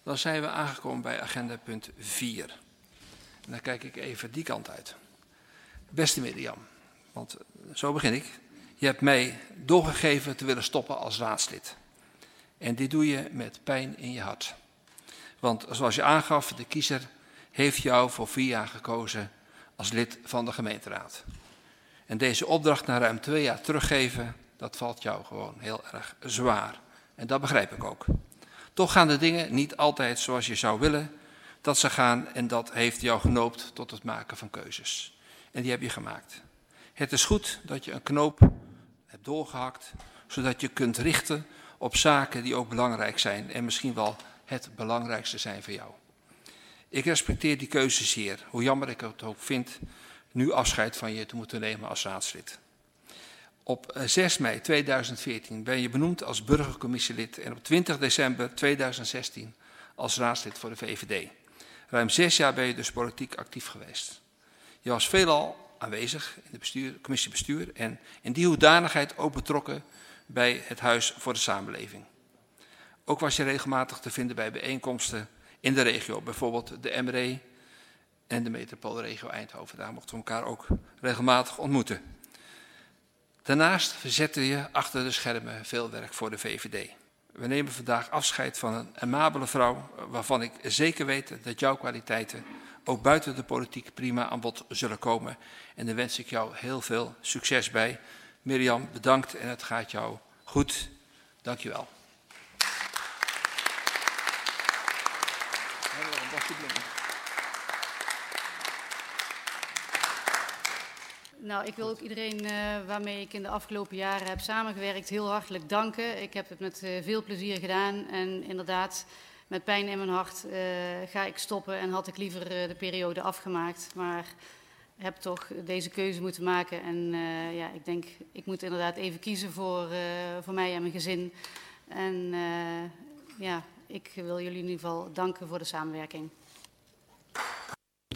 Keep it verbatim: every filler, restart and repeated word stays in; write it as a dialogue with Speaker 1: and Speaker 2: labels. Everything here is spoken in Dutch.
Speaker 1: Dan zijn we aangekomen bij agenda punt vier. En dan kijk ik even die kant uit. Beste Mirjam, want zo begin ik. Je hebt mij doorgegeven te willen stoppen als raadslid. En dit doe je met pijn in je hart. Want zoals je aangaf, de kiezer heeft jou voor vier jaar gekozen als lid van de gemeenteraad. En deze opdracht na ruim twee jaar teruggeven, dat valt jou gewoon heel erg zwaar. En dat begrijp ik ook. Toch gaan de dingen niet altijd zoals je zou willen dat ze gaan en dat heeft jou genoopt tot het maken van keuzes. En die heb je gemaakt. Het is goed dat je een knoop hebt doorgehakt, zodat je kunt richten op zaken die ook belangrijk zijn en misschien wel het belangrijkste zijn voor jou. Ik respecteer die keuze zeer, hoe jammer ik het ook vind nu afscheid van je te moeten nemen als raadslid. Op zes mei tweeduizend veertien ben je benoemd als burgercommissielid en op twintig december tweeduizend zestien als raadslid voor de V V D. Ruim zes jaar ben je dus politiek actief geweest. Je was veelal aanwezig in de bestuur, commissie bestuur en in die hoedanigheid ook betrokken bij het Huis voor de Samenleving. Ook was je regelmatig te vinden bij bijeenkomsten in de regio, bijvoorbeeld de M R E en de metropoolregio Eindhoven. Daar mochten we elkaar ook regelmatig ontmoeten. Daarnaast verzette je achter de schermen veel werk voor de V V D. We nemen vandaag afscheid van een amabele vrouw waarvan ik zeker weet dat jouw kwaliteiten ook buiten de politiek prima aan bod zullen komen. En daar wens ik jou heel veel succes bij. Mirjam, bedankt en het gaat jou goed. Dank je wel.
Speaker 2: Nou, ik wil ook iedereen uh, waarmee ik in de afgelopen jaren heb samengewerkt heel hartelijk danken. Ik heb het met uh, veel plezier gedaan en inderdaad met pijn in mijn hart uh, ga ik stoppen en had ik liever uh, de periode afgemaakt. Maar heb toch deze keuze moeten maken en uh, ja, ik denk ik moet inderdaad even kiezen voor, uh, voor mij en mijn gezin. En uh, ja, ik wil jullie in ieder geval danken voor de samenwerking.